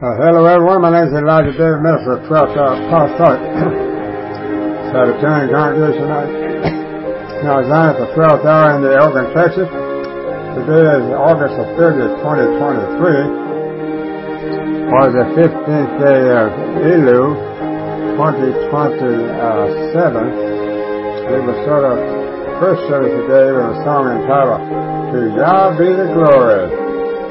Hello everyone, my name is Elijah David, minister of 12th Hour Apostolic Sabbatarian congregation tonight. Now Zion at the 12th hour in the Elgin, Texas. Today is August the 30th, 2023, or the 15th day of Elul, 2027. We will start our first service today with a song entitled, To Yah Be the Glory.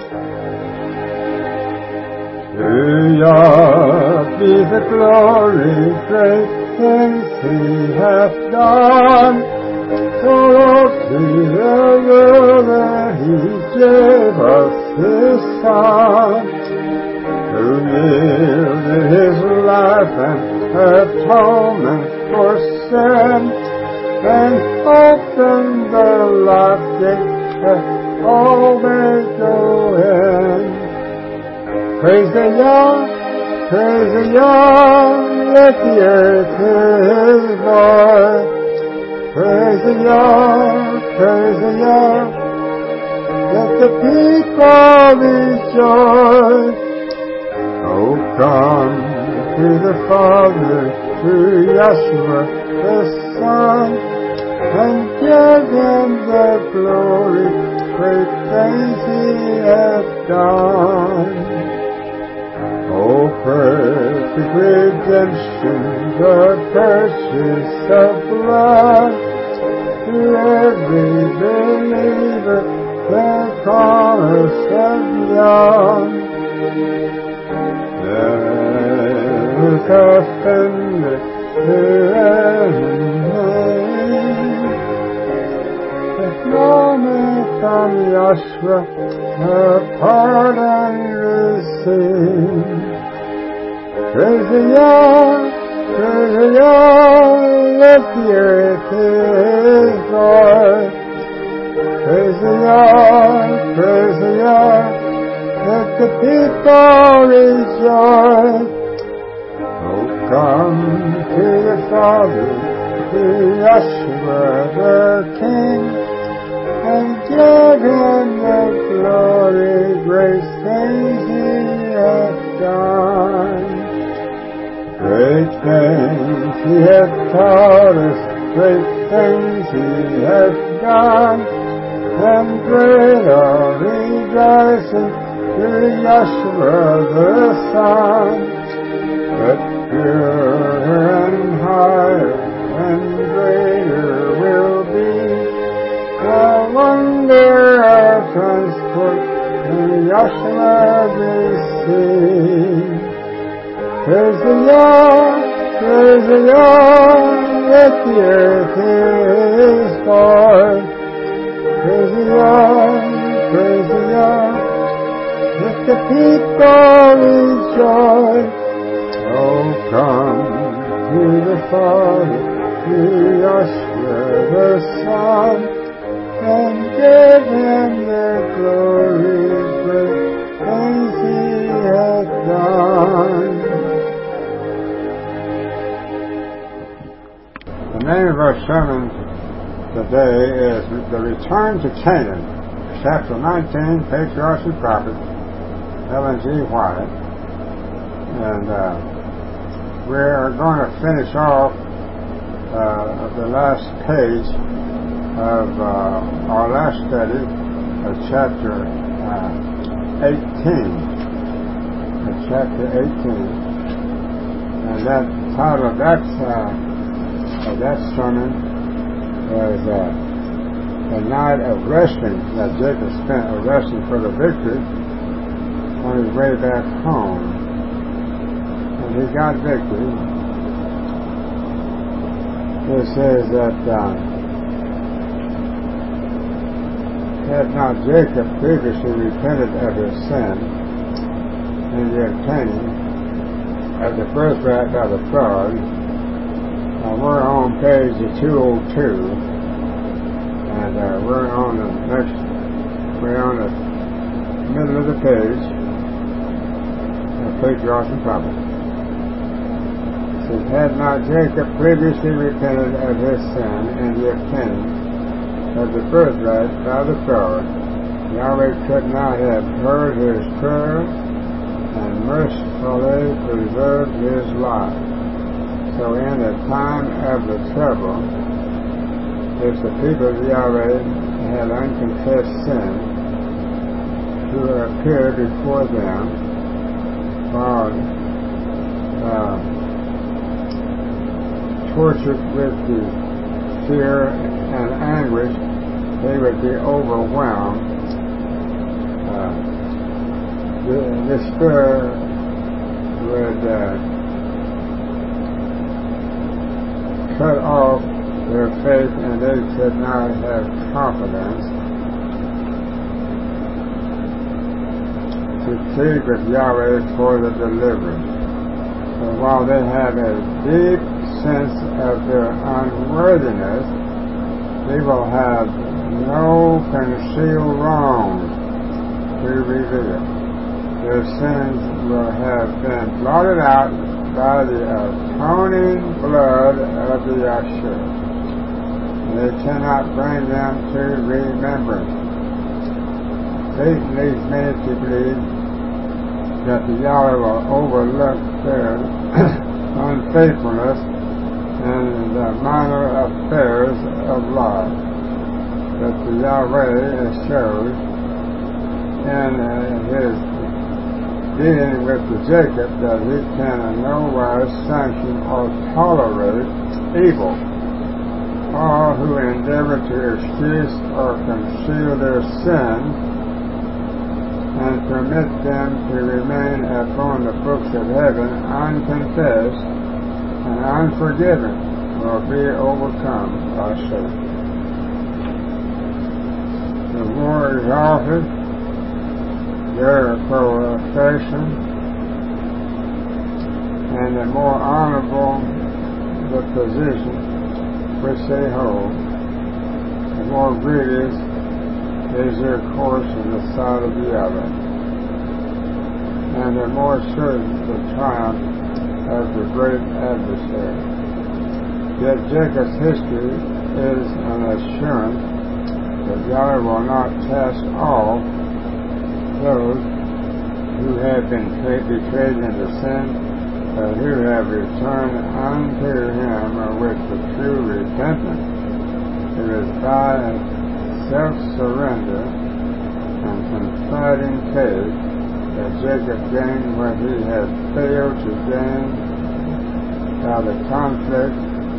To Yah be the glory, great things He hath done. Oh, see the ruler, He gave us His Son, who yielded His life and atonement for sin, and opened the life gate that all may go in. Praise the Yah, let the earth hear His voice. Praise the Yah, let the people rejoice. Oh, come to the Father, to Yeshua the Son, and give Him the glory, great things He hath done. Oh, perfect redemption, the purchase of blood, to every believer, the promise of Yah. Never offended to enemy, if no man from Yahshua the pardon receive. Praise the Yah, let the earth hear His voice. Praise the Yah, let the people rejoice. Oh, come to the Father, to Yeshua the King, and give Him the glory, great things He hath done. Great things He hath taught us, great things He hath done, and great are rejoicing through Yeshua the Son. But purer and higher and greater will be the wonder of transport in Yeshua be seen. Praise the Yah, let the earth hear His voice. Praise the Yah, let the people rejoice. Oh, come to the Father, to Yeshua the Son, and give Him the glory, great things He hath done. The name of our sermon today is The Return to Canaan, chapter 19, Patriarchs and Prophets, Ellen G. White. And we're going to finish off the last page of our last study of chapter 18. Chapter 18. And that title of that sermon was the night of resting that Jacob spent resting for the victory on his way back home. And he got victory. It says that had not Jacob previously repented of his sin and the obtaining of the birthright by the fraud. We're on page 202, and we're on the middle of the page, Patriarchs and Prophets. It says, had not Jacob previously repented of his sin and the obtaining of the birthright by the fraud, Yahweh could not have heard his prayer and mercifully preserved his life. So in the time of the trouble, if the people of Yahweh had unconfessed sin, to appear before them while tortured with the fear and anguish, they would be overwhelmed. The despair would cut off their faith, and they could not have confidence to plead with Yahweh for the deliverance. So while they have a deep sense of their unworthiness, they will have no concealed wrongs to reveal. Their sins will have been blotted out by the atoning blood of the Yahshua. They cannot bring them to remembrance. Satan leads many to believe that the Yahweh will overlook their unfaithfulness in the minor affairs of life. But the Yahweh shows in his dealing with the Jacob that he can in no wise sanction or tolerate evil. All who endeavor to excuse or conceal their sins and permit them to remain upon the books of heaven unconfessed and unforgiven will be overcome by Satan. The more exalted their profession, and the more honorable the position which they hold, the more grievous is their course in the sight of the other, and the more certain the triumph of the great adversary. Yet Jacob's history is an assurance that Yahweh will not cast off those who have been betrayed into sin, but who have returned unto him with the true repentance. It is by self-surrender and confiding faith that Jacob gained what he had failed to gain by the conflict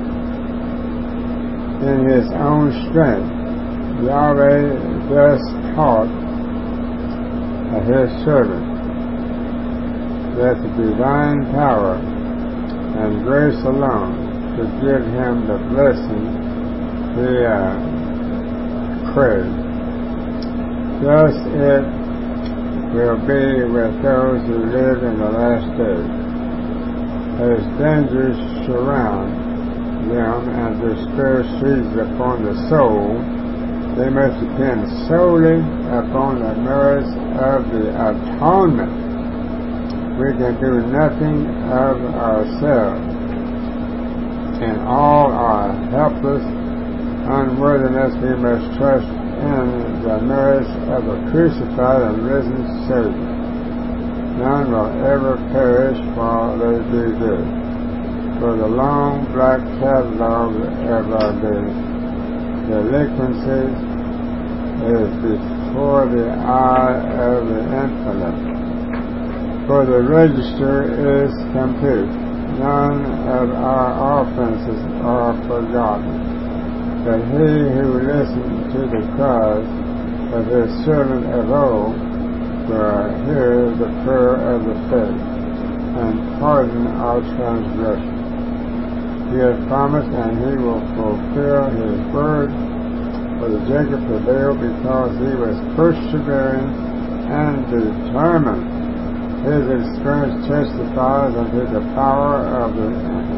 in his own strength. Yahweh thus taught his servant that the divine power and grace alone could give him the blessing he craved. Thus it will be with those who live in the last days. As dangers surround them and despair seizes upon the soul, they must depend solely upon the merits of the atonement. We can do nothing of ourselves. In all our helpless unworthiness, we must trust in the merits of a crucified and risen Savior. None will ever perish while they do this. For the long black catalog of our delinquency is before the eye of the Infinite. For the register is complete. None of our offenses are forgotten. But he who listened to the cries of his servant of old will hear the prayer of the faith and pardon our transgression. He has promised, and he will fulfill his word. For the Jacob prevailed because he was persevering and determined. His experience testifies unto the power of the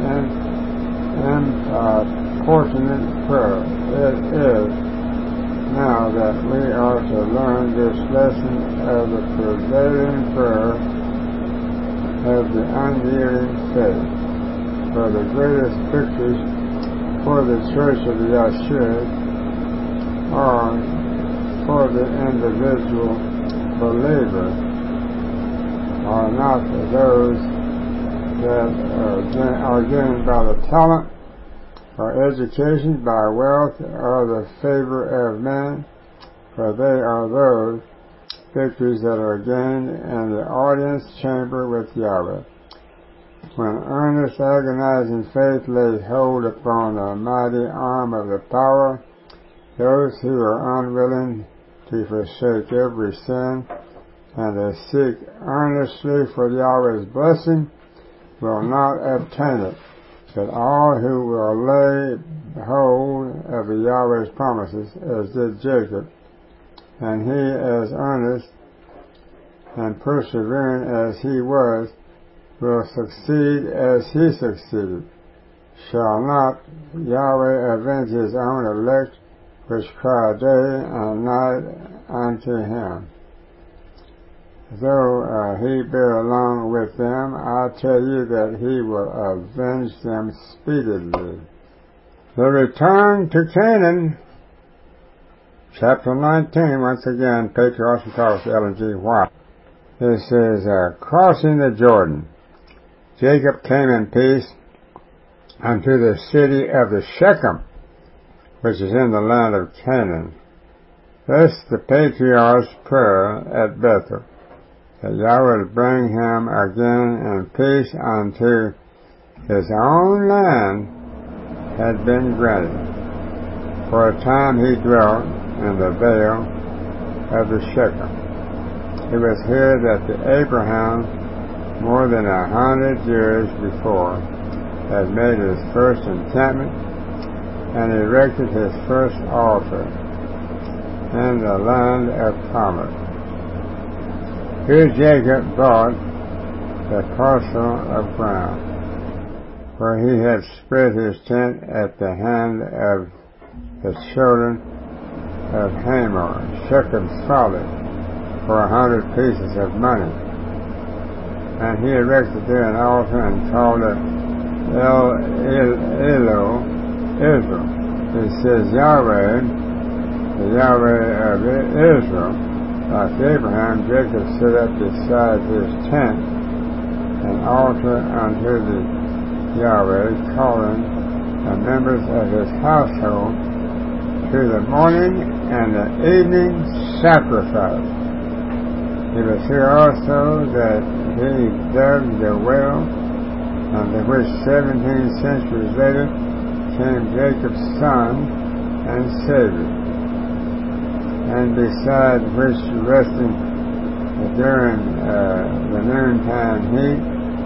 importunate prayer. It is now that we are to learn this lesson of the prevailing prayer of the unyielding faith. For the greatest victories for the Church of the Yahshua are for the individual believer are not those that are gained by the talent or education, by wealth or the favor of men, for they are those victories that are gained in the audience chamber with Yahweh. When earnest, agonizing faith lays hold upon the mighty arm of the power, those who are unwilling to forsake every sin and they seek earnestly for Yahweh's blessing will not obtain it, but all who will lay hold of the Yahweh's promises, as did Jacob, and he as earnest and persevering as he was, will succeed as he succeeded. Shall not Yahweh avenge his own elect, which cry day and night unto him? Though he bear along with them, I tell you that he will avenge them speedily. The return to Canaan, chapter 19, once again, Patriarchal Prophet Ellen G. White. This is crossing the Jordan. Jacob came in peace unto the city of the Shechem, which is in the land of Canaan. This the patriarch's prayer at Bethel, that Yahweh would bring him again in peace unto his own land, had been granted. For a time he dwelt in the vale of the Shechem. It was here that Abraham, more than 100 years before, had made his first encampment and erected his first altar in the land of promise. Here Jacob bought the parcel of ground where he had spread his tent at the hand of the children of Hamor, Shechem's father, for 100 pieces of money. And he erected there an altar and called it Israel. He says Yahweh, the Yahweh of Israel. Like Abraham, Jacob set up beside his tent an altar unto the Yahweh, calling the members of his household to the morning and the evening sacrifice. It was here also that he dug the well, unto which 17 centuries later came Jacob's son and Savior, and beside which, resting during the noontime heat,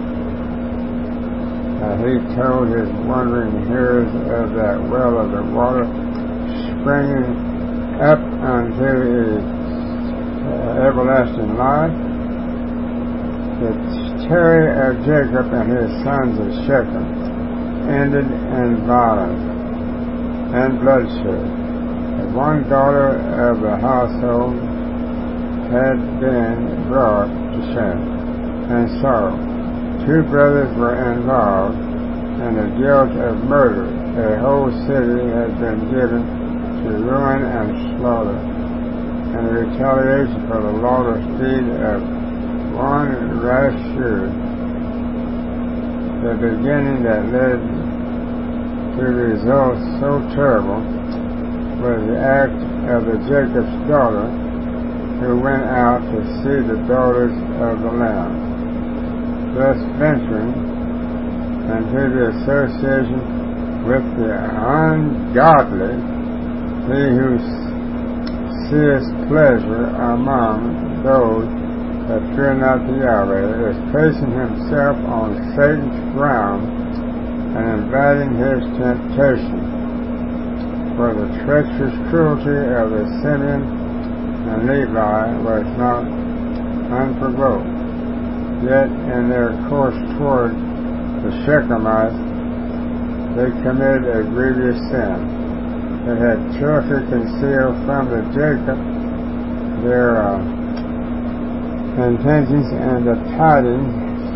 he told his wondering hearers of that well of the water springing up unto everlasting life. The terror of Jacob and his sons of Shechem ended in violence and bloodshed. And one daughter of the household had been brought to shame and sorrow. 2 brothers were involved in the guilt of murder. A whole city had been given to ruin and slaughter, and the retaliation for the lawless deed of one rash shoe. The beginning that led to results so terrible was the act of the Jacob's daughter, who went out to see the daughters of the land, thus venturing into the association with the ungodly. He who seeth pleasure among those that fear not the Yahweh is placing himself on Satan's ground and inviting his temptation. For the treacherous cruelty of the Simeon and Levi was not unprovoked. Yet in their course toward the Shechemites they committed a grievous sin. They had carefully concealed from the Jacob their intentions, and the tidings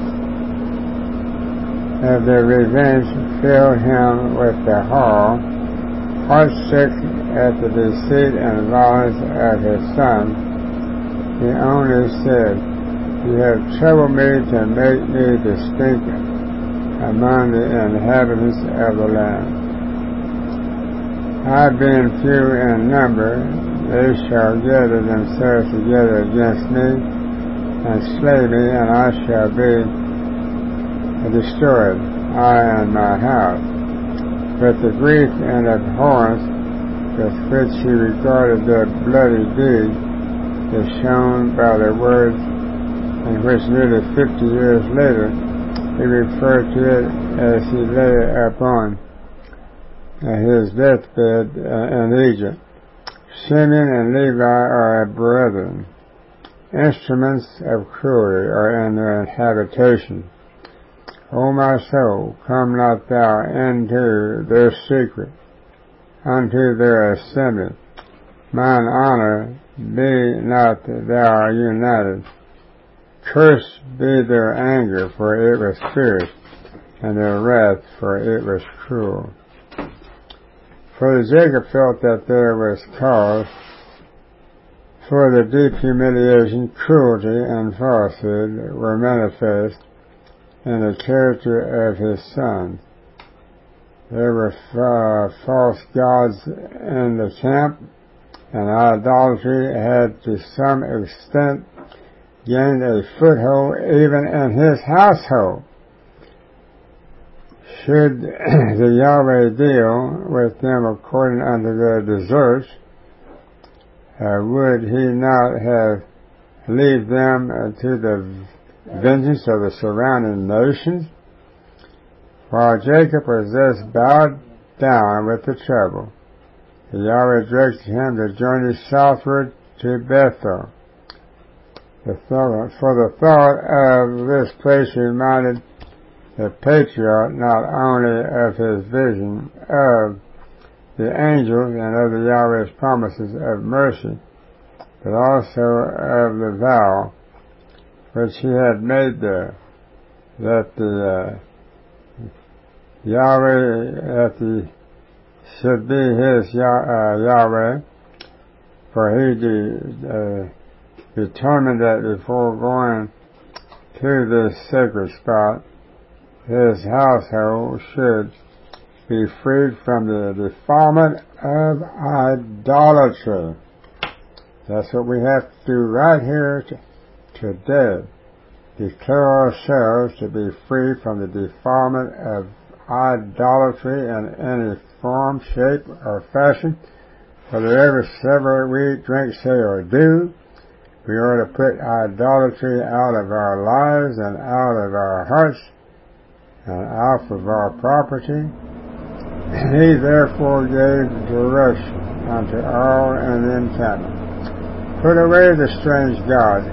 of their revenge filled him with the horror, heartsick at the deceit and violence of his son. He only said, You have troubled me to make me distinct among the inhabitants of the land. I being few in number, they shall gather themselves together against me, and slay me, and I shall be destroyed, I and my house. But the grief and abhorrence with which he regarded their bloody deed is shown by the words in which nearly 50 years later he referred to it as he lay upon his deathbed in Egypt. Simeon and Levi are brethren. Instruments of cruelty are in their habitation. O my soul, come not thou into their secret, unto their assembly. Mine honor, be not thou united. Cursed be their anger, for it was fierce, and their wrath, for it was cruel. For Jacob felt that there was cause for the deep humiliation, cruelty, and falsehood were manifest in the character of his son. There were false gods in the camp, and idolatry had to some extent gained a foothold even in his household. Should the Yahweh deal with them according unto their deserts, would he not have leave them to the vengeance of the surrounding nations? While Jacob was thus bowed down with the trouble, the Yahweh directed him to journey southward to Bethel. For the thought of this place reminded the patriarch not only of his vision of the angels and of the Yahweh's promises of mercy, but also of the vow which he had made there, that the Yahweh should be his Yahweh, for he determined that before going to this sacred spot, his household should be freed from the defilement of idolatry. That's what we have to do right here today. Declare ourselves to be free from the defilement of idolatry in any form, shape, or fashion. Whatever we drink, say, or do, we are to put idolatry out of our lives and out of our hearts and out of our property. He therefore gave direction unto all in the encampment. Put away the strange gods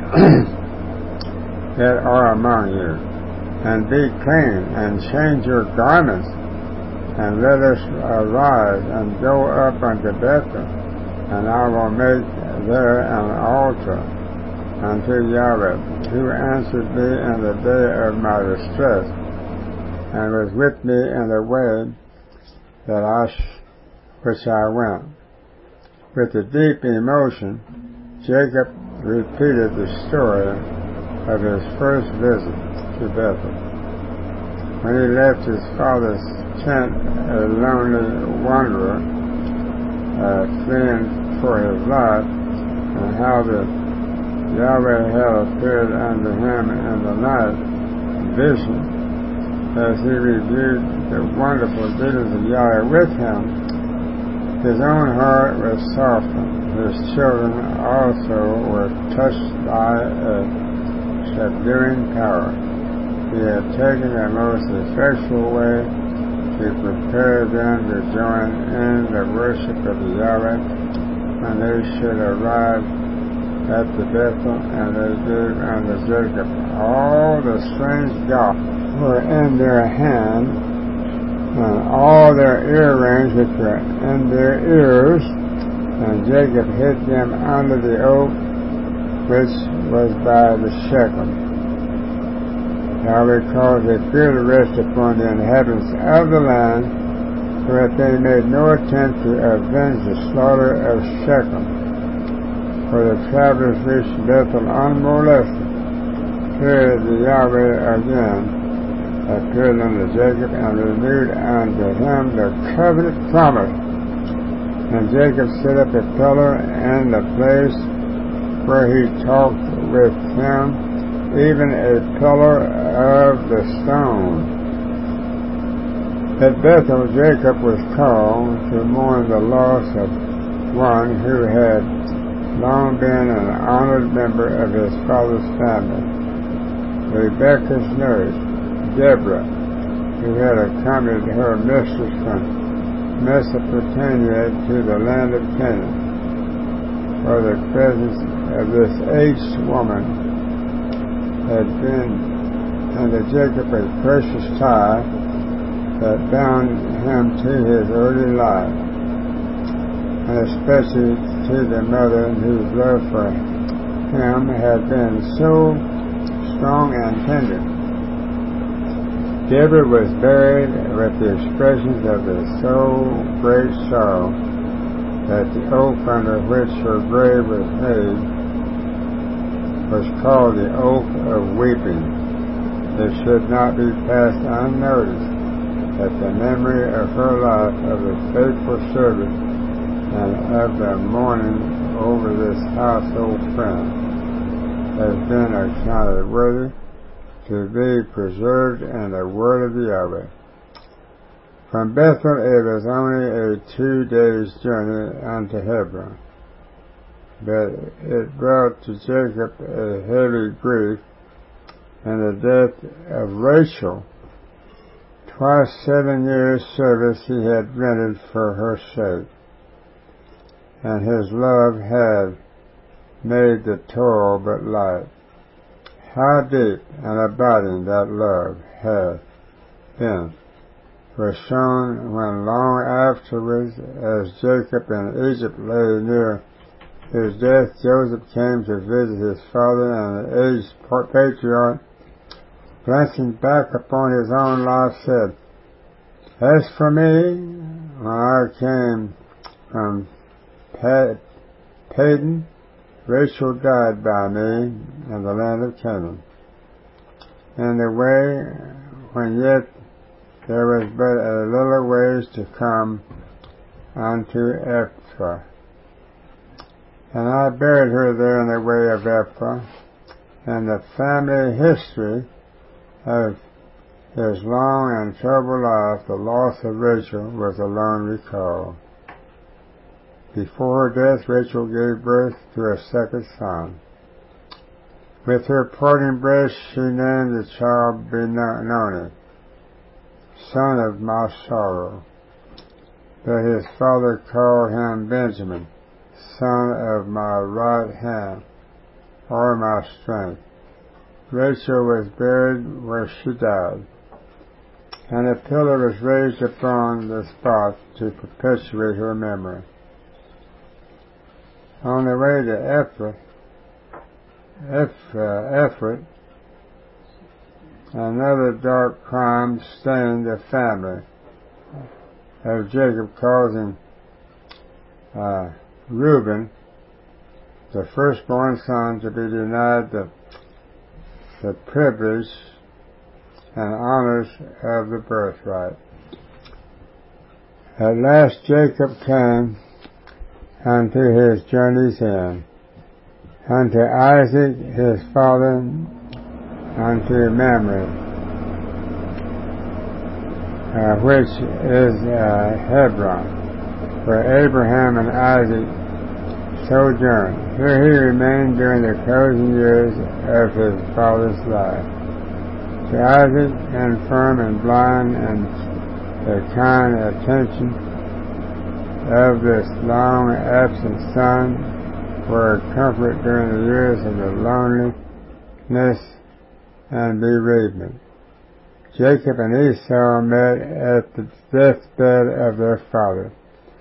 that are among you, and be clean, and change your garments, and let us arise and go up unto Bethel, and I will make there an altar unto Yahweh, who answered me in the day of my distress, and was with me in the way that which I went. With a deep emotion, Jacob repeated the story of his first visit to Bethel. When he left his father's tent, a lonely wanderer, fleeing for his life, and how the Yahweh had appeared unto him in the night vision. As he reviewed the wonderful dealings of Yahweh with him, his own heart was softened. His children also were touched by a subduing power. He had taken a most effectual way to prepare them to join in the worship of the Yahweh when they should arrive at the Bethel, and they gave unto Jacob all the strange gods were in their hand, and all their earrings which were in their ears, and Jacob hid them under the oak which was by the Shechem. Yahweh caused a fear to rest upon the inhabitants of the land, so that they made no attempt to avenge the slaughter of Shechem. For the travelers reached Bethel unmolested, Here the Yahweh again appeared unto Jacob and renewed unto him the covenant promise. And Jacob set up a pillar in the place where he talked with him, even a pillar of the stone. At Bethel, Jacob was called to mourn the loss of one who had long been an honored member of his father's family. Rebekah's nurse, Deborah, who had accompanied her mistress from Mesopotamia to the land of Canaan, for the presence of this aged woman had been unto Jacob a precious tie that bound him to his early life, and especially to the mother whose love for him had been so strong and tender. Deborah was buried with the expressions of the so great sorrow that the oak under which her grave was made was called the Oak of Weeping. It should not be passed unnoticed that the memory of her life, of the faithful service, and of the mourning over this household friend has been accounted worthy to be preserved in the word of Yahweh. From Bethel it was only a 2 days' journey unto Hebron, but it brought to Jacob a heavy grief and the death of Rachel. Twice 7 years' service he had rendered for her sake, and his love had made the toil but light. How deep and abiding that love hath been was shown when long afterwards, as Jacob in Egypt lay near his death, Joseph came to visit his father, and the aged patriarch, glancing back upon his own life, said, "As for me, when I came from Padan, Rachel died by me in the land of Canaan, in the way when yet there was but a little ways to come unto Ephraim. And I buried her there in the way of Ephraim, and the family history of his long and troubled life, the loss of Rachel, was alone recalled. Before her death, Rachel gave birth to a second son. With her parting breath, she named the child Benoni, son of my sorrow. But his father called him Benjamin, son of my right hand, or my strength. Rachel was buried where she died, and a pillar was raised upon the spot to perpetuate her memory. On the way to Ephraim, another dark crime stained the family of Jacob, causing Reuben, the firstborn son, to be denied the privilege and honors of the birthright. At last Jacob came unto his journey's end, unto Isaac his father, unto Mamre, which is Hebron, where Abraham and Isaac sojourned. Here he remained during the closing years of his father's life. To Isaac, infirm and blind, and the kind attention of this long absent son were a comfort during the years of the loneliness and bereavement. Jacob and Esau met at the deathbed of their father.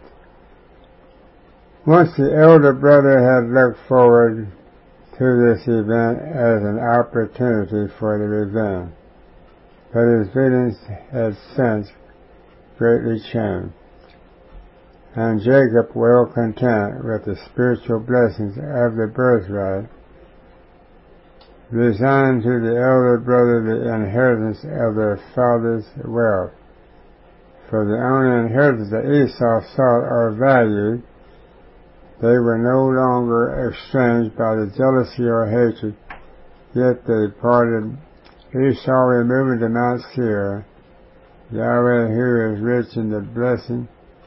Once the elder brother had looked forward to this event as an opportunity for the revenge, but his feelings had since greatly changed, and Jacob, well content with the spiritual blessings of the birthright, resigning to the elder brother the inheritance of their father's wealth. For the only inheritance that Esau sought or valued, they were no longer estranged by the jealousy or hatred, yet they parted. Esau removing to Mount Seir, Yahweh, who is rich in the blessing,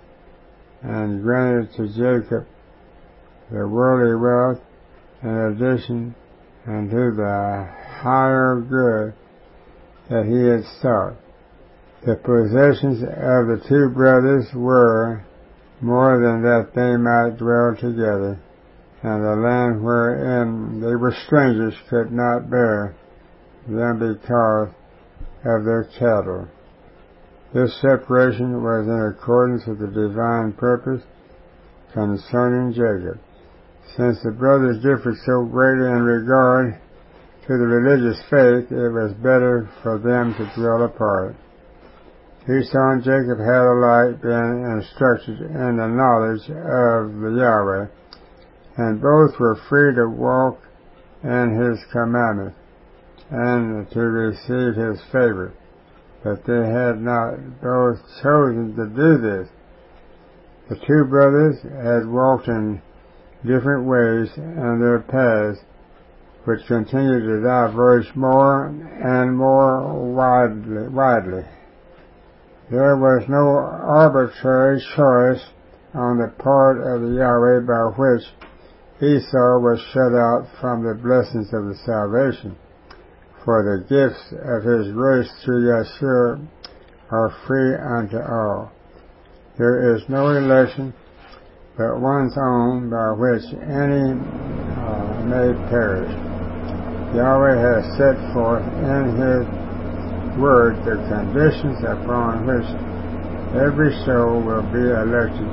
and granted to Jacob the worldly wealth in addition unto the higher good that he had sought. The possessions of the two brothers were more than that they might dwell together, and the land wherein they were strangers could not bear them because of their cattle. This separation was in accordance with the divine purpose concerning Jacob. Since the brothers differed so greatly in regard to the religious faith, it was better for them to dwell apart. Esau and Jacob had alike been instructed in the knowledge of the Yahweh, and both were free to walk in his commandments and to receive his favor. But they had not both chosen to do this. The two brothers had walked in different ways in their paths, which continued to diverge more and more widely. There was no arbitrary choice on the part of the Yahweh by which Esau was shut out from the blessings of the salvation. For the gifts of his grace through Yeshua are free unto all. There is no election but one's own by which any may perish. Yahweh has set forth in his word the conditions upon which every soul will be elected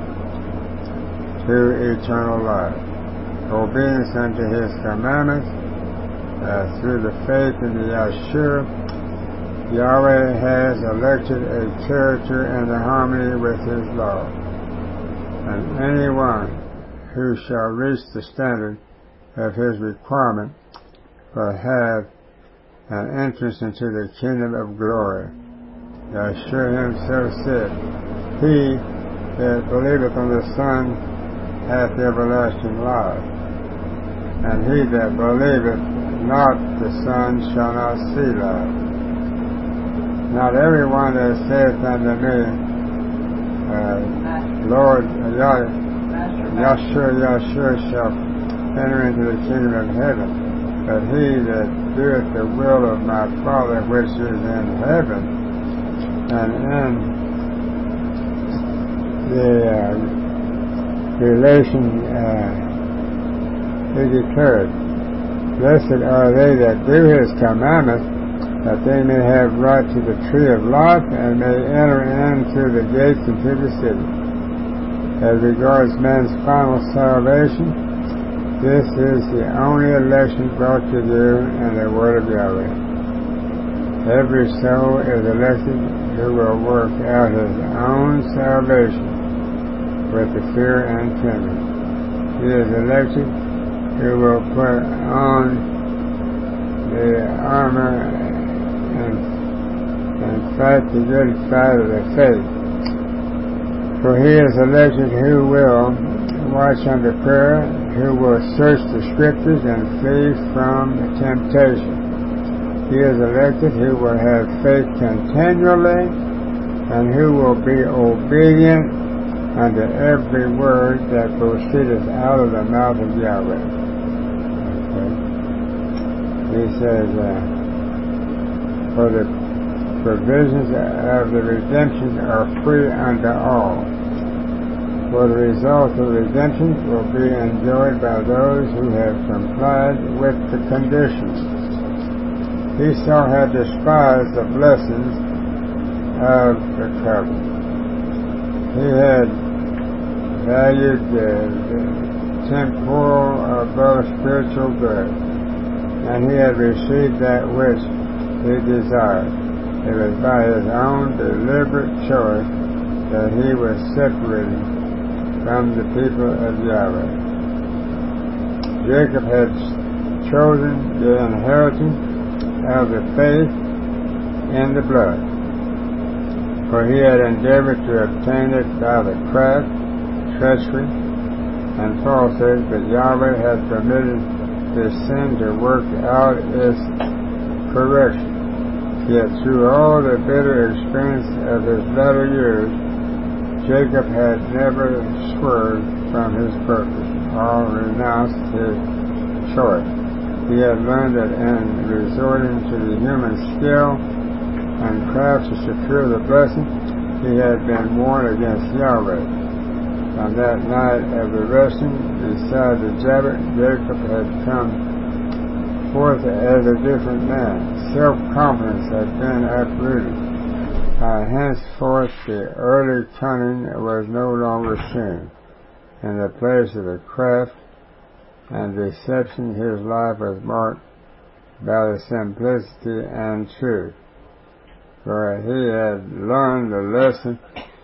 to eternal life. Obedience unto his commandments, through the faith in the Yeshua, Yahweh has elected a character in harmony with his law. And anyone who shall reach the standard of his requirement will have an entrance into the kingdom of glory. Yeshua himself said, He that believeth on the Son hath everlasting life, and he that believeth not the Son shall not see life. Not everyone that saith unto me, Lord, Yeshua shall enter into the kingdom of heaven, but he that doeth the will of my Father which is in heaven. And in the relation he declared, Blessed are they that do his commandments, that they may have right to the tree of life, and may enter into the gates into the city. As regards man's final salvation, this is the only election brought to you in the word of Yahweh. Every soul is elected who will work out his own salvation with the fear and trembling. He is elected who will put on the armor and fight the good fight of the faith. For he is elected who will watch unto prayer, who will search the scriptures and flee from temptation. He is elected who will have faith continually, and who will be obedient unto every word that proceedeth out of the mouth of Yahweh. He says, for the provisions of the redemption are free unto all. For the result of redemption will be enjoyed by those who have complied with the conditions. Esau had despised the blessings of the covenant. He had valued the temporal above spiritual good, and he had received that which he desired. It was by his own deliberate choice that he was separated from the people of Yahweh. Jacob had chosen the inheritance of the faith in the blood, for he had endeavored to obtain it by the craft, treachery, and falsehood, but Yahweh had permitted this sin to work out its correction. Yet through all the bitter experience of his latter years, Jacob had never swerved from his purpose or renounced his choice. He had learned that in resorting to the human skill and craft to secure the blessing, he had been warned against Yahweh. On that night of the resting beside the Jabbok, Jacob had come forth as a different man. Self-confidence had been uprooted. Henceforth the early cunning was no longer seen. In the place of the craft and deception, his life was marked by the simplicity and truth, for he had learned the lesson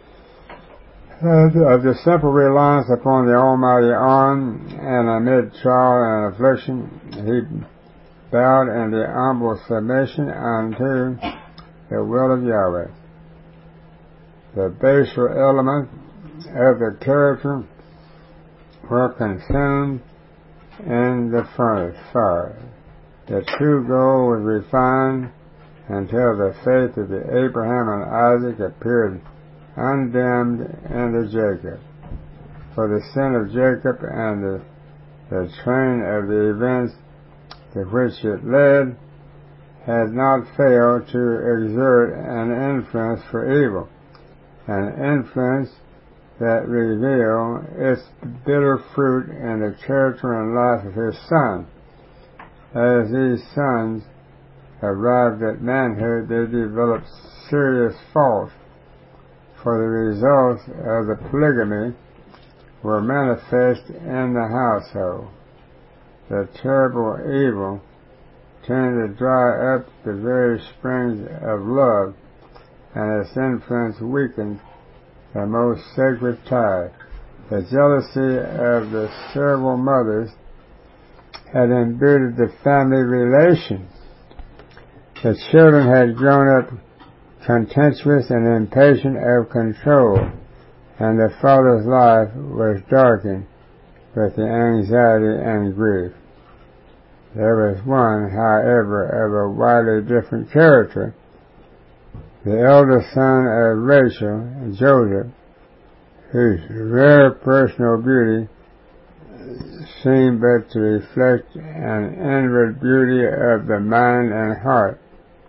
of the simple reliance upon the Almighty arm, and amid trial and affliction he bowed in the humble submission unto the will of Yahweh. The baser elements of the character were consumed in the furnace fire. The true gold was refined until the faith of the Abraham and Isaac appeared undimmed in the Jacob. For the sin of Jacob and the train of the events to which it led had not failed to exert an influence for evil, an influence that revealed its bitter fruit in the character and life of his son. As these sons arrived at manhood, they developed serious faults, for the results of the polygamy were manifest in the household. The terrible evil tended to dry up the very springs of love, and its influence weakened the most sacred tie. The jealousy of the several mothers had embittered the family relations. The children had grown up contemptuous and impatient of control, and the father's life was darkened with the anxiety and grief. There was one, however, of a widely different character. The eldest son of Rachel, Joseph, whose rare personal beauty seemed but to reflect an inward beauty of the mind and heart.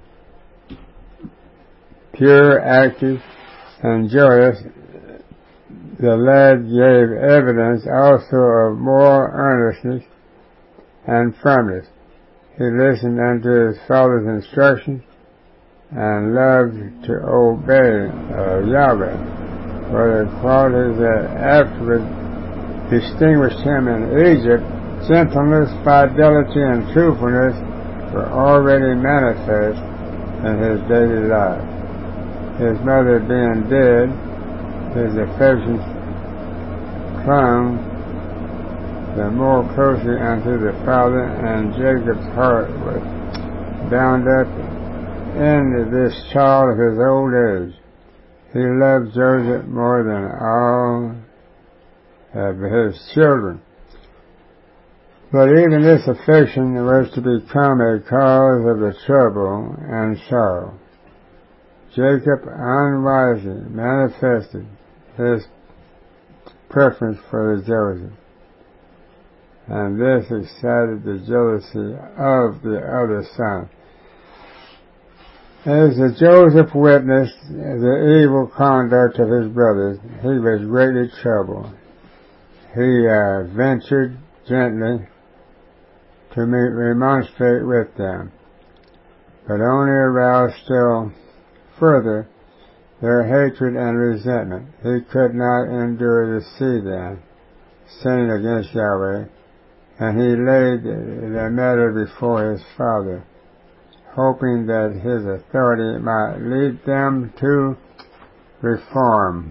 Pure, active, and joyous, the lad gave evidence also of moral earnestness and firmness. He listened unto his father's instructions and loved to obey Yahweh, for the qualities that afterward distinguished him in Egypt, gentleness, fidelity, and truthfulness, were already manifest in his daily life. His mother being dead, his affections clung the more closely unto the father, and Jacob's heart was bound up in this child of his old age. He loved Joseph more than all of his children. But even this affection was to become a cause of the trouble and sorrow. Jacob unwisely manifested his preference for Joseph, and this excited the jealousy of the other son. As Joseph witnessed the evil conduct of his brothers, he was greatly troubled. He ventured gently to remonstrate with them, but only aroused still further their hatred and resentment. He could not endure to see them sinning against Yahweh, and he laid the matter before his father, hoping that his authority might lead them to reform.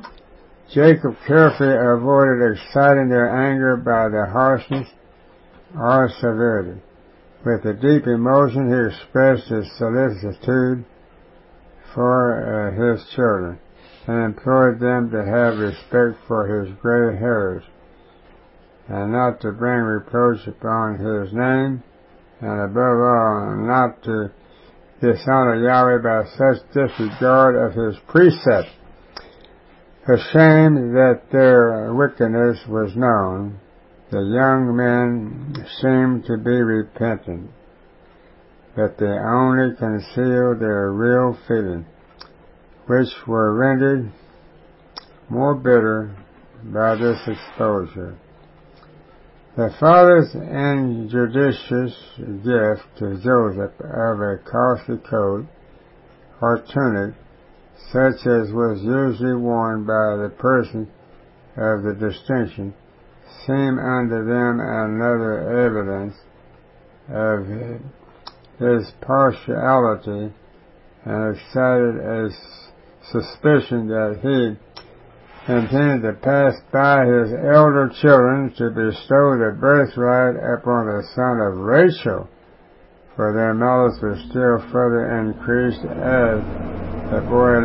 Jacob carefully avoided exciting their anger by the harshness or severity. With a deep emotion, he expressed his solicitude for his children and implored them to have respect for his gray hairs and not to bring reproach upon his name, and above all, not to dishonor Yahweh by such disregard of his precepts. Ashamed that their wickedness was known, the young men seemed to be repentant, but they only concealed their real feelings, which were rendered more bitter by this exposure. The father's injudicious gift to Joseph of a costly coat or tunic, such as was usually worn by the person of the distinction, seemed unto them another evidence of his partiality, and excited a suspicion that he intended to pass by his elder children to bestow the birthright upon the son of Rachel, for their malice was still further increased as the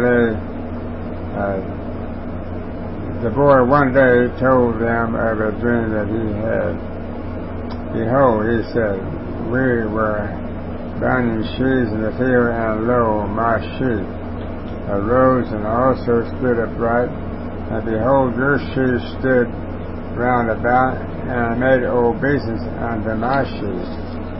boy one day told them of a dream that he had. Behold, he said, we were binding sheaves in the field, and lo, my sheep arose and also stood upright, and behold, your sheaves stood round about, and made obeisance unto my sheep.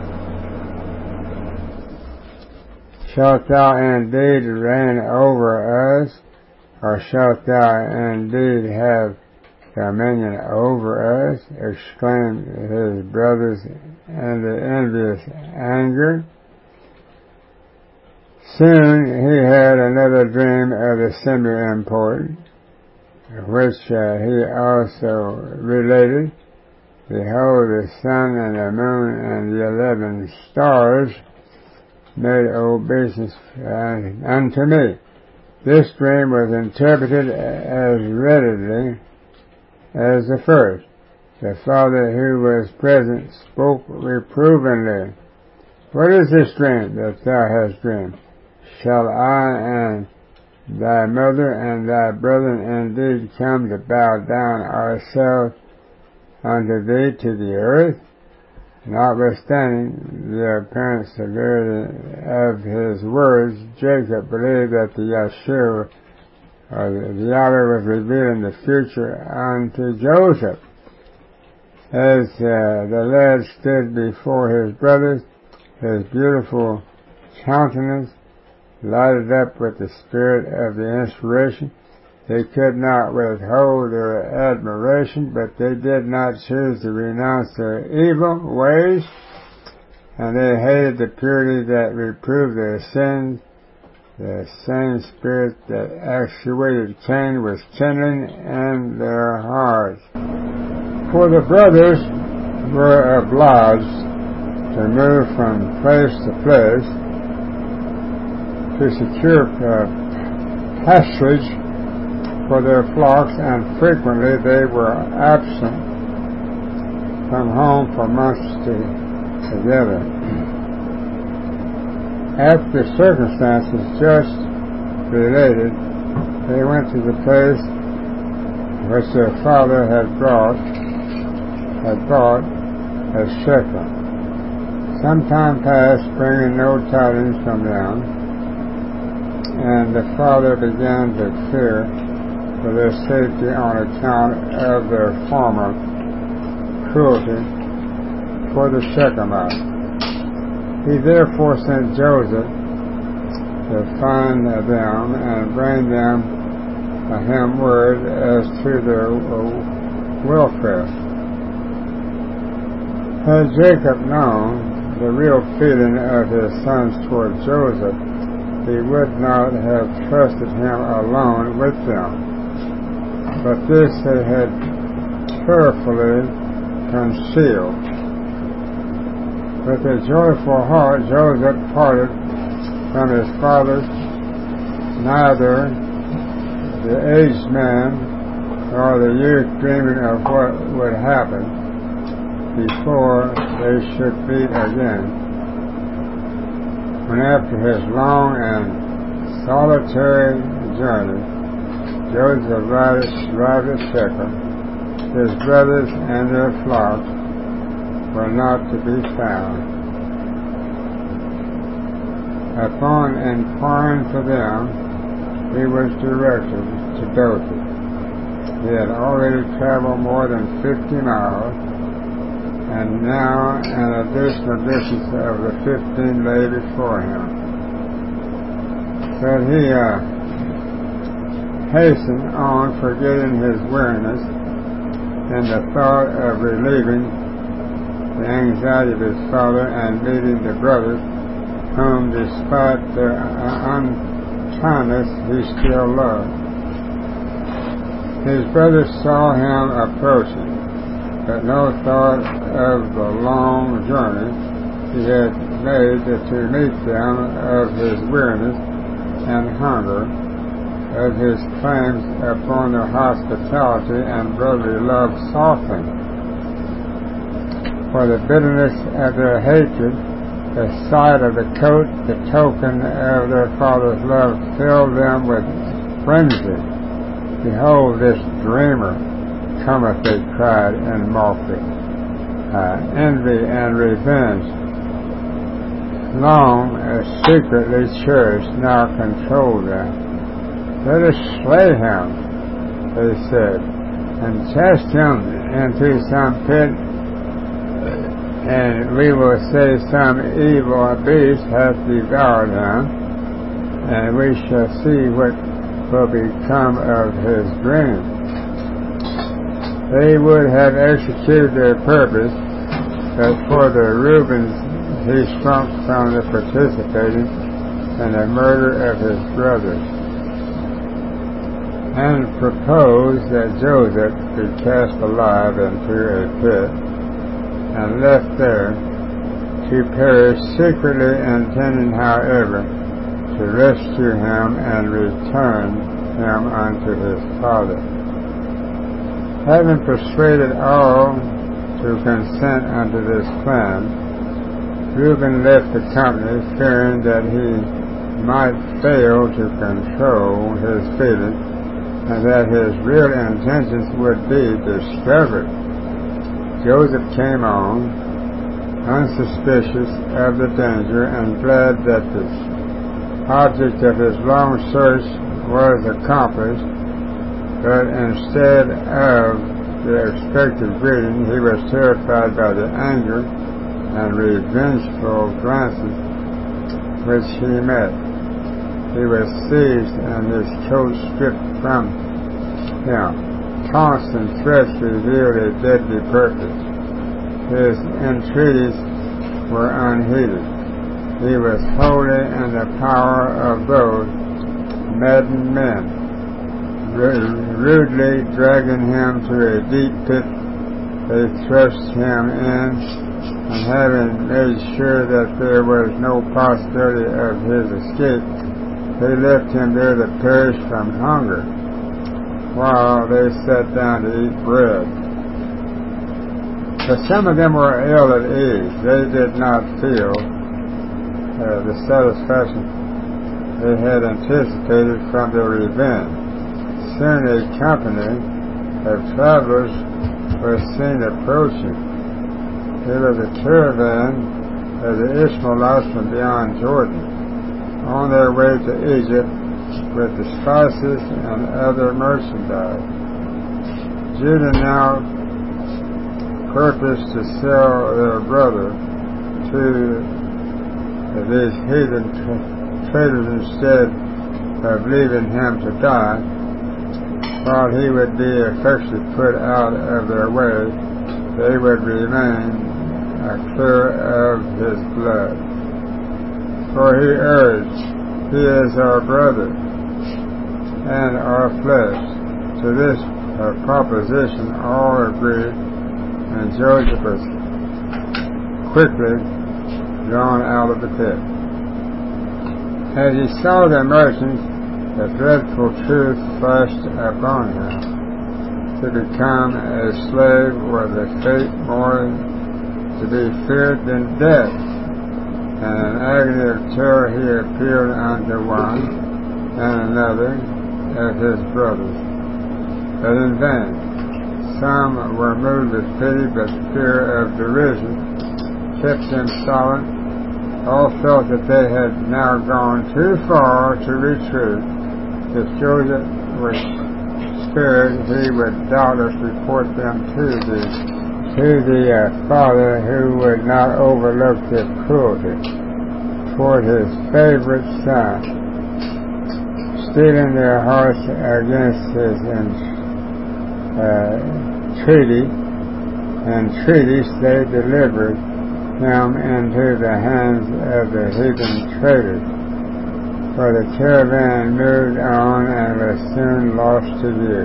Shalt thou indeed reign over us, or shalt thou indeed have dominion over us? Exclaimed his brothers in the envious anger. Soon he had another dream of a similar import, which he also related. Behold, the sun and the moon and the 11 stars made obeisance unto me. This dream was interpreted as readily as the first. The father who was present spoke reprovingly. What is this dream that thou hast dreamed? Shall I and thy mother and thy brethren indeed come to bow down ourselves unto thee to the earth? Notwithstanding the apparent severity of his words, Jacob believed that the Yahshua, or the Yahweh, was revealing the future unto Joseph. As the lad stood before his brothers, his beautiful countenance lighted up with the spirit of the inspiration. They could not withhold their admiration, but they did not choose to renounce their evil ways, and they hated the purity that reproved their sins. The same spirit that actuated Cain was kindling in their hearts. For the brothers were obliged to move from place to place to secure pasturage for their flocks, and frequently they were absent from home for months together. After the circumstances just related, they went to the place which their father had bought as Shechem. Some time passed, bringing no tidings from them, and the father began to fear for their safety on account of their former cruelty for the Shechemites. He therefore sent Joseph to find them and bring them him word as to their welfare. Had Jacob known the real feeling of his sons toward Joseph, he would not have trusted him alone with them. But this they had carefully concealed. With a joyful heart, Joseph parted from his father. Neither the aged man nor the youth dreaming of what would happen, before they should meet again. When after his long and solitary journey, Joseph arrived at Shechem, his brothers and their flocks were not to be found. Upon inquiring for them, he was directed to Dothan. He had already traveled more than 50 miles, and now an additional distance of the 15 lay before him. But he hastened on, forgetting his weariness in the thought of relieving the anxiety of his father and meeting the brothers, whom, despite their unkindness, he still loved. His brothers saw him approaching, but no thought of the long journey he had made to meet them, of his weariness and hunger, of his claims upon their hospitality and brotherly love softened. For the bitterness of their hatred, the sight of the coat, the token of their father's love, filled them with frenzy. Behold, this dreamer cometh, they cried in mockery. Envy and revenge, long secretly cherished, now control them. Let us slay him, they said, and cast him into some pit, and we will say some evil beast hath devoured him, and we shall see what will become of his dream. They would have executed their purpose, but for the Reubens he shrunk from the participating in the murder of his brothers, and proposed that Joseph be cast alive into a pit and left there to perish, secretly intending, however, to rescue him and return him unto his father. Having persuaded all to consent unto this plan, Reuben left the company, fearing that he might fail to control his feelings and that his real intentions would be discovered. Joseph came on, unsuspicious of the danger and glad that the object of his long search was accomplished, but instead of the expected greeting, he was terrified by the anger and revengeful glances which he met. He was seized and his coat stripped from him. Taunts and threats revealed a deadly purpose. His entreaties were unheeded. He was wholly in the power of those maddened men. Rudely dragging him to a deep pit, they thrust him in, and having made sure that there was no possibility of his escape, they left him there to perish from hunger, while they sat down to eat bread. But some of them were ill at ease. They did not feel the satisfaction they had anticipated from their revenge. Soon a company of travelers was seen approaching. It was a caravan of the Ishmaelites from beyond Jordan, on their way to Egypt with the spices and other merchandise. Judah now purposed to sell their brother to these heathen traders instead of leaving him to die, while he would be effectually put out of their way. They would remain clear of his blood. For he urged, he is our brother and our flesh. To this proposition all agreed, and Joseph was quickly drawn out of the pit. As he saw the merchants, the dreadful truth flashed upon him. To become a slave was a fate more to be feared than death. And in agony of terror he appealed unto one and another of his brothers, but in vain. Some were moved with pity, but fear of derision kept them silent. All felt that they had now gone too far to retreat. If Joseph were spared, he would doubtless report them to the father, who would not overlook his cruelty toward his favorite son, steeling their hearts against his entreaties. They delivered him into the hands of the heathen traders. For the caravan moved on and was soon lost to view.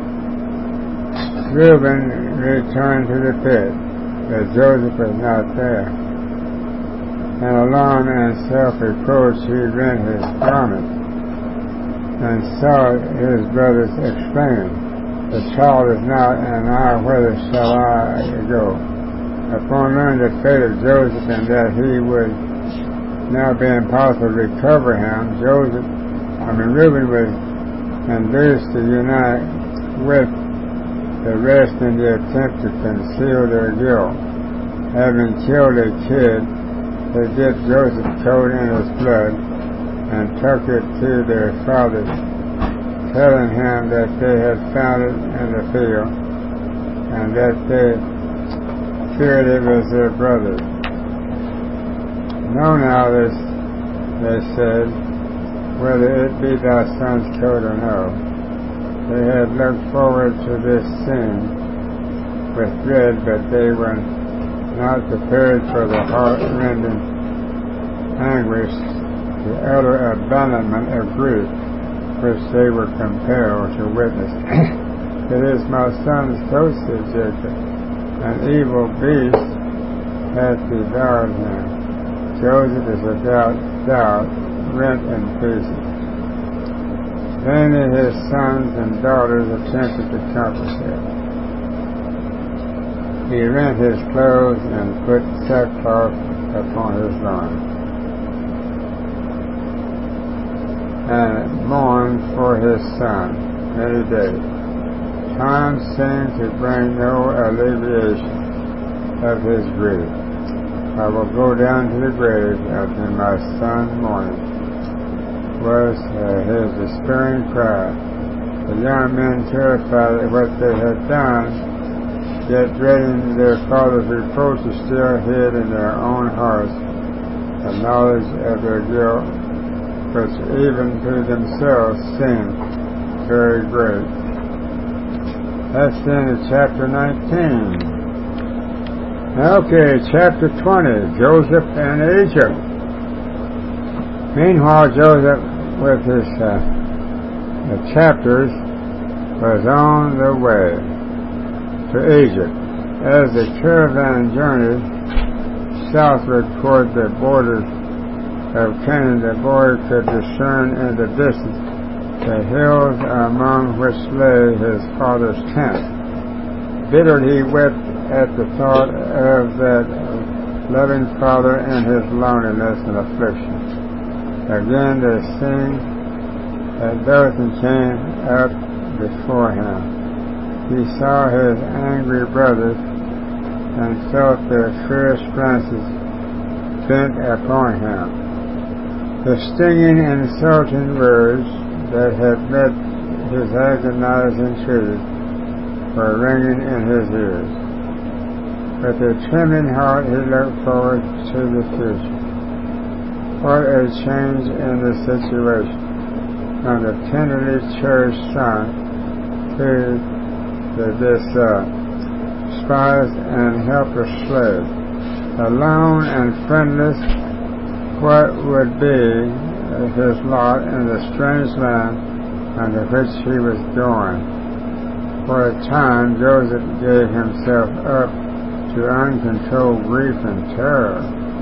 Reuben returned to the pit, but Joseph was not there. In alarm and self-reproach he rent his garment, and saw his brothers exclaiming, "The child is not, and whither shall I go?" Upon learning the fate of Joseph and that he would now be impossible to recover him, Reuben was induced to unite with the rest in the attempt to conceal their guilt. Having killed a kid, they dipped Joseph's coat in his blood and took it to their father, telling him that they had found it in the field and that they feared it was their brother. "Know now this," they said, "whether it be thy son's coat or no." They had looked forward to this scene with dread, but they were not prepared for the heart-rending anguish, the utter abandonment of grief, which they were compelled to witness. "It is my son's coat," said Jacob. "An evil beast hath devoured him. Joseph is without doubt rent in pieces." Vainly his sons and daughters attempted to comfort him. He rent his clothes and put sackcloth upon his loins, and mourned for his son many days. Time seemed to bring no alleviation of his grief. "I will go down to the grave after my son mourning," was his despairing cry. The young men, terrified at what they had done, yet dreading their father's reproaches, still hid in their own hearts the knowledge of their guilt, which even to themselves seemed very great. That's the end of chapter 19. Okay, chapter 20, Joseph and Egypt. Meanwhile, Joseph, with his chapters, was on the way to Egypt. As the caravan journeyed southward toward the borders of Canaan, the boy could discern in the distance the hills among which lay his father's tent. Bitterly he wept at the thought of that loving father in his loneliness and affliction. Again the scene at Dothan came up before him. He saw his angry brothers and felt their fierce glances bent upon him. The stinging, insulting words that had met his agonized entreaties were ringing in his ears. With a trembling heart he looked forward to the future. What a change in the situation from the tenderly cherished son to this despised and helpless slave. Alone and friendless, what would be his lot in the strange land under which he was going? For a time Joseph gave himself up to uncontrolled grief and terror.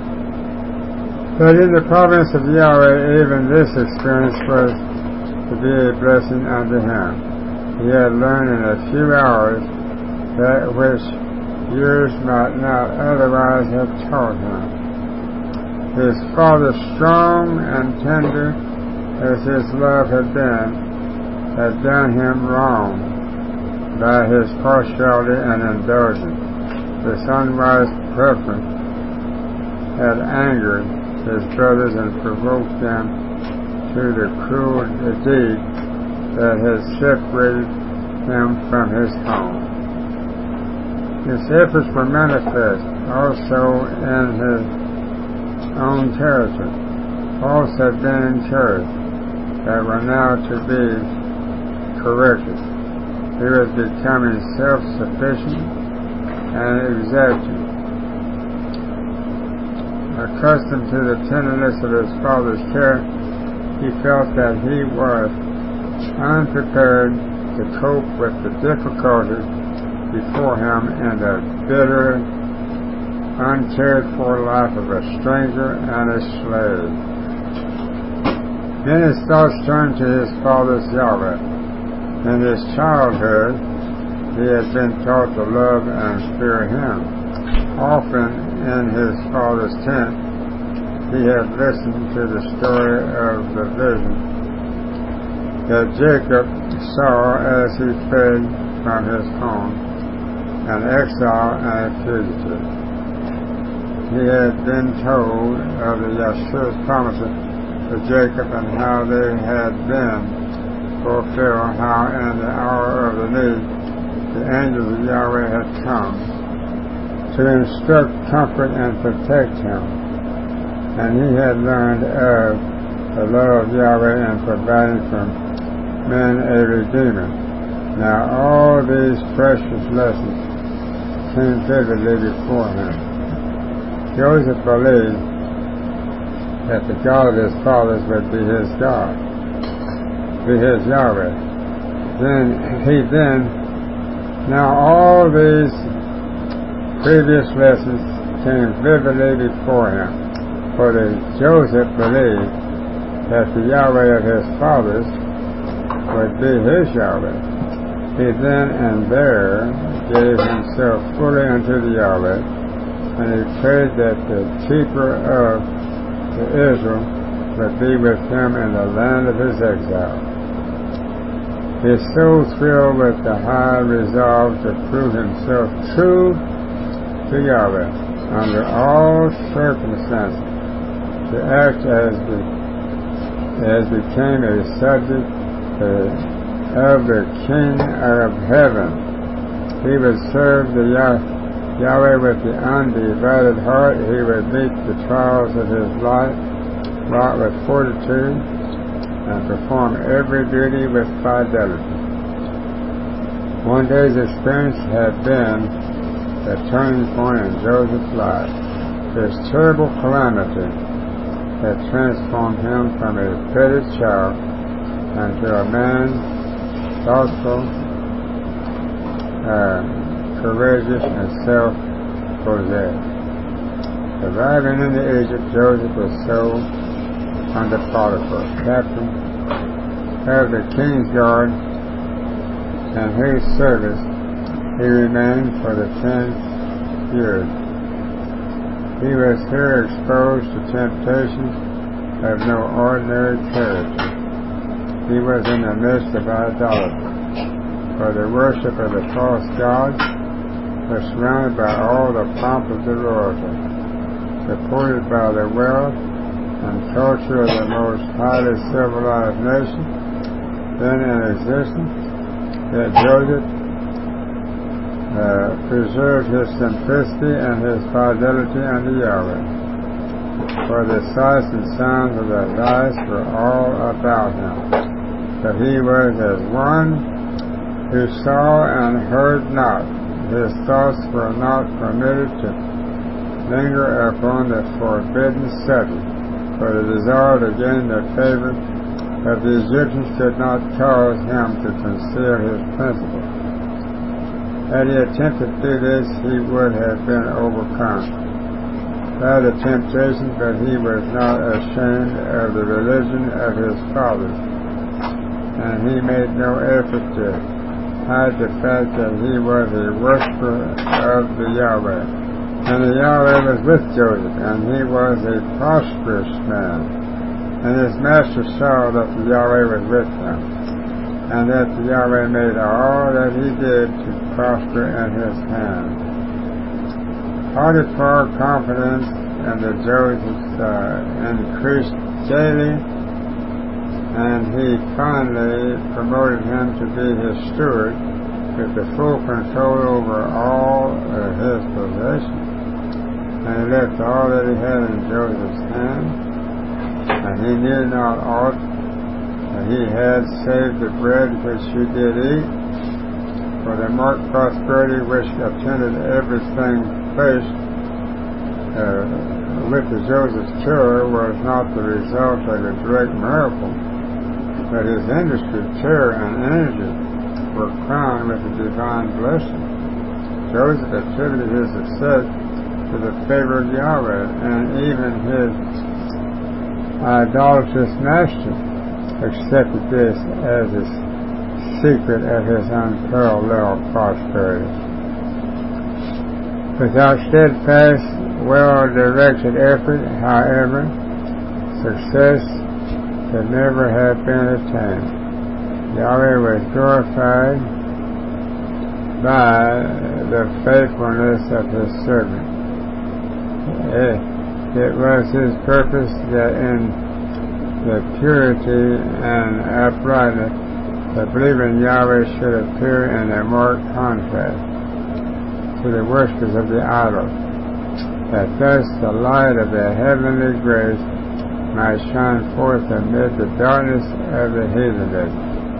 But in the providence of Yahweh, even this experience was to be a blessing unto him. He had learned in a few hours that which years might not otherwise have taught him. His father, strong and tender as his love had done him wrong by his partiality and indulgence. This unwise preference had angered his brothers and provoked them to the cruel deed that had separated him from his home. His efforts were manifest also in his own territory. Faults had been encouraged that were now to be corrected. He was becoming self-sufficient and exacting. Accustomed to the tenderness of his father's care, he felt that he was unprepared to cope with the difficulties before him in the bitter, uncared-for life of a stranger and a slave. Then his thoughts turned to his father's Yahweh. In his childhood, he had been taught to love and fear him. Often in his father's tent, he had listened to the story of the vision that Jacob saw as he fled from his home, an exile and a fugitive. He had been told of the Yahshua's promises to Jacob and how they had been fulfilled, how in the hour of the need the angels of Yahweh had come to instruct, comfort, and protect him. And he had learned of the love of Yahweh in providing for men a Redeemer. Now all these precious lessons came vividly before him. Joseph believed that the God of his fathers would be his God, be his Yahweh. Now all these previous lessons came vividly before him, for Joseph believed that the Yahweh of his fathers would be his Yahweh. He then and there gave himself fully unto the Yahweh, and he prayed that the keeper of Israel would be with him in the land of his exile. His soul thrilled with the high resolve to prove himself true to Yahweh under all circumstances, to act as became a subject of the King of Heaven. He would serve the Yahweh with the undivided heart. He would meet the trials of his life, wrought with fortitude, and perform every duty with fidelity. One day's experience had been the turning point in Joseph's life. This terrible calamity had transformed him from a petted child into a man thoughtful, courageous, and self-possessed. Arriving into Egypt, Joseph was sold under Potiphar, captain of the king's guard, in whose service he remained for the 10 years. He was here exposed to temptations of no ordinary character. He was in the midst of idolatry, for the worship of the false gods was surrounded by all the pomp of the royalty, supported by the wealth and culture of the most highly civilized nation then in existence. Yet Joseph preserved his simplicity and his fidelity unto Yahweh, for the sights and sounds of the life were all about him. But he was as one who saw and heard not. His thoughts were not permitted to linger upon the forbidden subject, for the desire to gain the favor of the Egyptians could not cause him to conceal his principle. Had he attempted to do this, he would have been overcome by the temptation, but he was not ashamed of the religion of his fathers, and he made no effort to hide the fact that he was a worshiper of the Yahweh. And the Yahweh was with Joseph, and he was a prosperous man. And his master saw that the Yahweh was with him, and that the Yahweh made all that he did to prosper in his hand. Potiphar's confidence in the Joseph increased daily, and he finally promoted him to be his steward with the full control over all of his possessions. And he left all that he had in Joseph's hand, and he knew not aught that he had save the bread which he did eat, for the marked prosperity which attended everything placed with the Joseph's care was not the result of a direct miracle, but his industry, care, and energy were crowned with a divine blessing. Joseph attributed his success to the favor of Yahweh, and even his idolatrous master accepted this as a secret of his unparalleled prosperity. Without steadfast, well-directed effort, however, success could never have been attained. Yahweh was glorified by the faithfulness of his servant. It was his purpose that in the purity and uprightness the believing Yahweh should appear in a marked contrast to the worshippers of the idols, that thus the light of the heavenly grace might shine forth amid the darkness of the heathenism.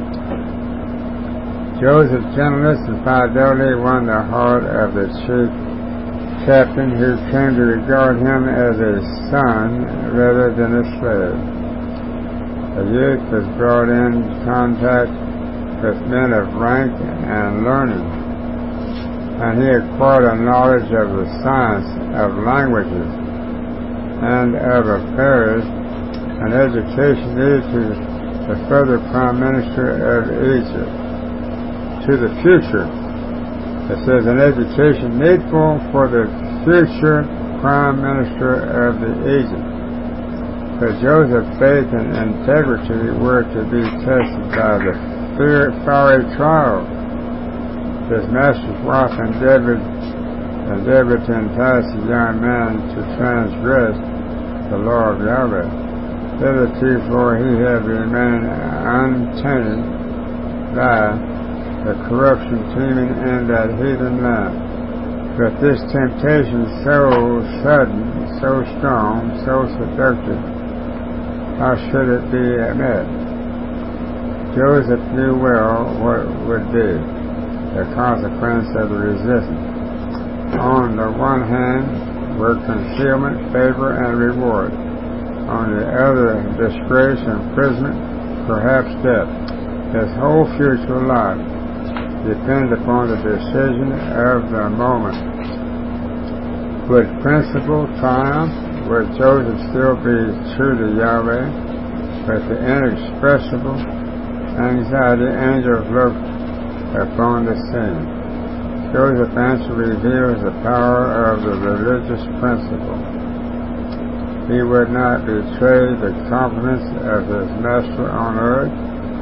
Joseph's gentleness and fidelity won the heart of the chief captain, who came to regard him as a son rather than a slave. The youth was brought in contact with men of rank and learning, and he acquired a knowledge of the science of languages and of affairs, an education needed to the further Prime Minister of Egypt. To the future, it says, an education needful for the future Prime Minister of the Egypt. But Joseph's faith and integrity were to be tested by the fiery trial. His master's wife endeavored to entice the young man to transgress the law of Yahweh. Hitherto he had remained untainted by the corruption teeming in that heathen land. But this temptation so sudden, so strong, so seductive, how should it be met? Joseph knew well what would be the consequence of the resistance. On the one hand were concealment, favor, and reward. On the other, disgrace, imprisonment, perhaps death. His whole future life depended upon the decision of the moment. Would principle triumph? Would Joseph still be true to Yahweh? With the inexpressible anxiety, angels looked upon the scene. Joseph's answer reveals the power of the religious principle. He would not betray the confidence of his master on earth,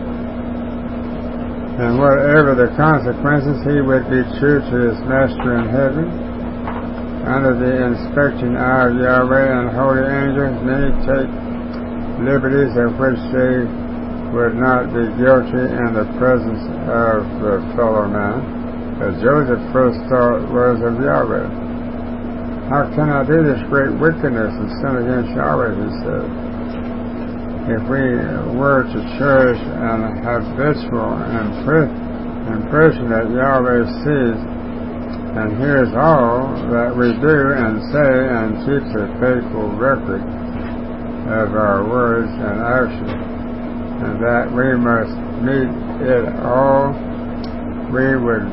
and whatever the consequences, he would be true to his master in heaven. Under the inspecting eye of Yahweh and holy angels, many take liberties of which they would not be guilty in the presence of the fellow man. But Joseph's first thought was of Yahweh. How can I do this great wickedness and sin against Yahweh, he said. If we were to cherish an habitual impression that Yahweh sees and hears all that we do and say, and keeps a faithful record of our words and actions, and that we must meet it all, we would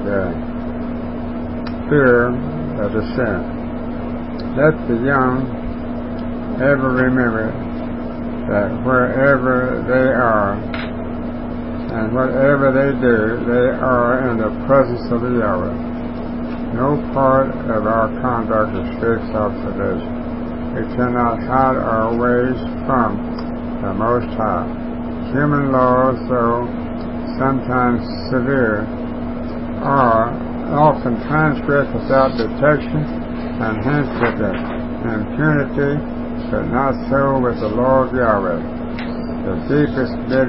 fear the sin. Let the young ever remember that wherever they are, and whatever they do, they are in the presence of the Yahweh. No part of our conduct escapes observation. We cannot hide our ways from the Most High. Human laws, though sometimes severe, are often transgressed without detection and hence with impunity, but not so with the law of Yahweh. The deepest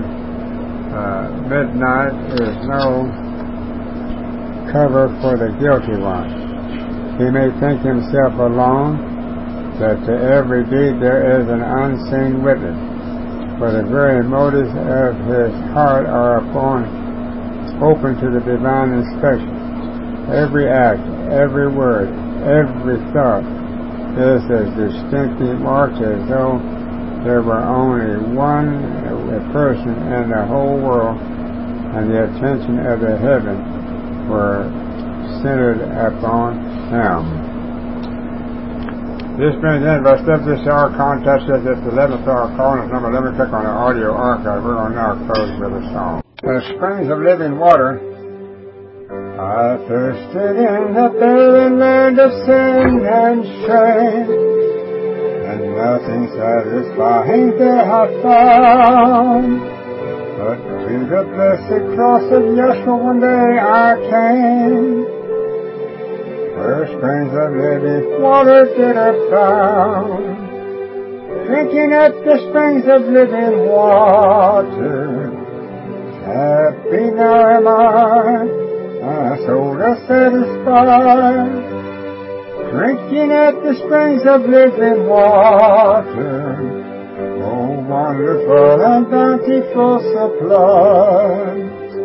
midnight is no cover for the guilty one. He may think himself alone, but to every deed there is an unseen witness, for the very motives of his heart are open to the divine inspection. Every act, every word, every thought is as distinctly marked as though there were only one person in the whole world, and the attention of the heaven were centered upon him. This brings in about this hour contest at the 11th hour call, and it's number 11. Click on the audio archive. We're going to now close with a song. The springs of living water. I thirsted in the barren land of sin and shame, and nothing satisfying there I found. But to the blessed cross of Yeshua one day I came, where springs of living water did I found. Drinking at the springs of living water, happy now am I, my soul is satisfied. Drinking at the springs of living water, oh wonderful and bountiful supply.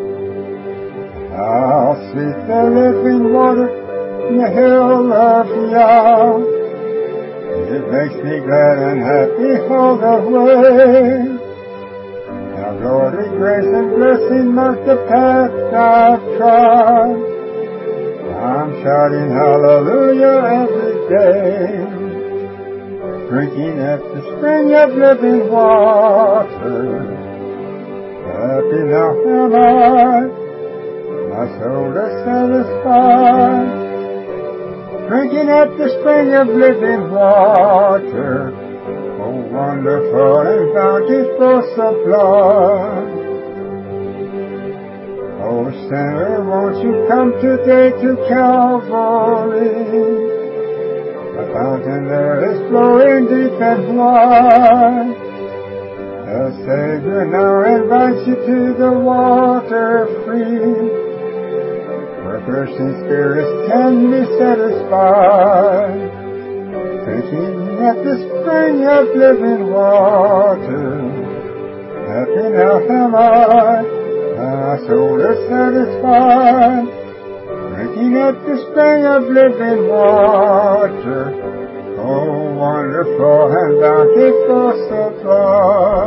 How sweet the living water in the hill of Yah. It makes me glad and happy all the way. Now glory, grace, and blessing mark the path I've trod. I'm shouting hallelujah every day. Drinking at the spring of living water. Happy now am I, my soul is satisfied. Drinking at the spring of living water, oh wonderful and bountiful supply. Oh sinner, won't you come today to Calvary? The fountain there is flowing deep and wide. The Savior now invites you to the water free, where thirsting spirits can be satisfied. Drinking at the spring of living water, happy now am I, my soul is satisfied. Drinking at the spring of living water, oh wonderful and bountiful supply.